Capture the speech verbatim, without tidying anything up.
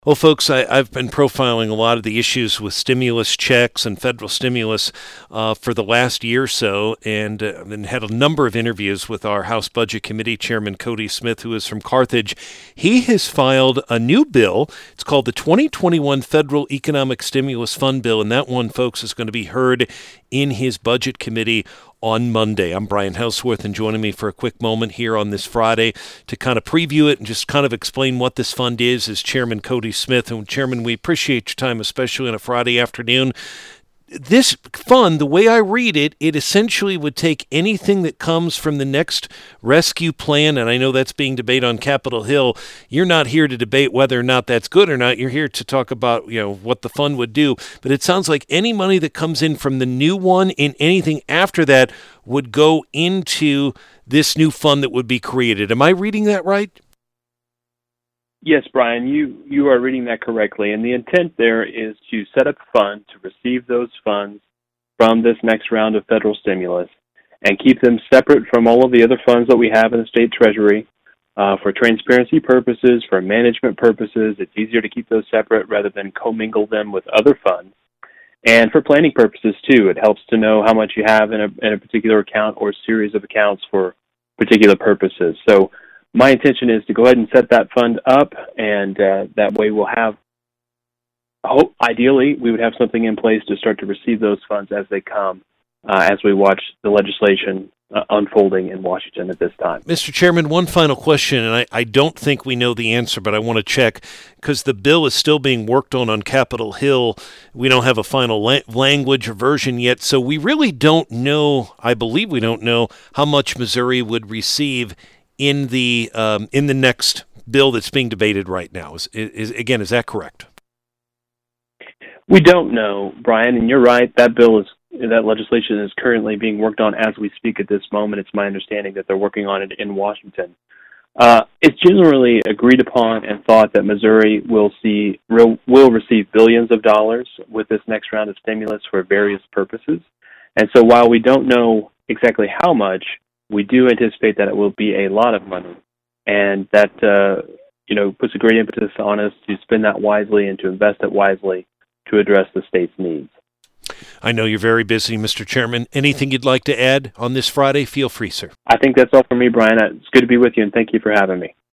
Well, folks, I, I've been profiling a lot of the issues with stimulus checks and federal stimulus uh, for the last year or so, and, uh, and had a number of interviews with our House Budget Committee Chairman Cody Smith, who is from Carthage. He has filed a new bill. It's called the twenty twenty-one Federal Economic Stimulus Fund Bill, and that one, folks, is going to be heard in his Budget Committee on Monday. I'm Brian Houseworth, and joining me for a quick moment here on this Friday to kind of preview it and just kind of explain what this fund is is Chairman Cody Smith. And Chairman, we appreciate your time, especially on a Friday afternoon. This fund, the way I read it, it essentially would take anything that comes from the next rescue plan, and I know that's being debated on Capitol Hill. You're not here to debate whether or not that's good or not. You're here to talk about, you know, what the fund would do. But it sounds like any money that comes in from the new one and anything after that would go into this new fund that would be created. Am I reading that right? Yes, Brian, you, you are reading that correctly. And the intent there is to set up a fund to receive those funds from this next round of federal stimulus and keep them separate from all of the other funds that we have in the state treasury. Uh, for transparency purposes, for management purposes, it's easier to keep those separate rather than commingle them with other funds. And for planning purposes, too, it helps to know how much you have in a, in a particular account or series of accounts for particular purposes. So my intention is to go ahead and set that fund up, and uh, that way we'll have, hope, ideally, we would have something in place to start to receive those funds as they come, uh, as we watch the legislation uh, unfolding in Washington at this time. Mister Chairman, one final question, and I, I don't think we know the answer, but I want to check, because the bill is still being worked on on Capitol Hill. We don't have a final la- language or version yet, so we really don't know, I believe we don't know, how much Missouri would receive in the um, in the next bill that's being debated right now. Is, is again, is that correct? We don't know, Brian, and you're right. That bill is that legislation is currently being worked on as we speak at this moment. It's my understanding that they're working on it in Washington. Uh, it's generally agreed upon and thought that Missouri will see will, will receive billions of dollars with this next round of stimulus for various purposes. And so, while we don't know exactly how much, we do anticipate that it will be a lot of money, and that uh, you know puts a great impetus on us to spend that wisely and to invest it wisely to address the state's needs. I know you're very busy, Mister Chairman. Anything you'd like to add on this Friday? Feel free, sir. I think that's all for me, Brian. It's good to be with you, and thank you for having me.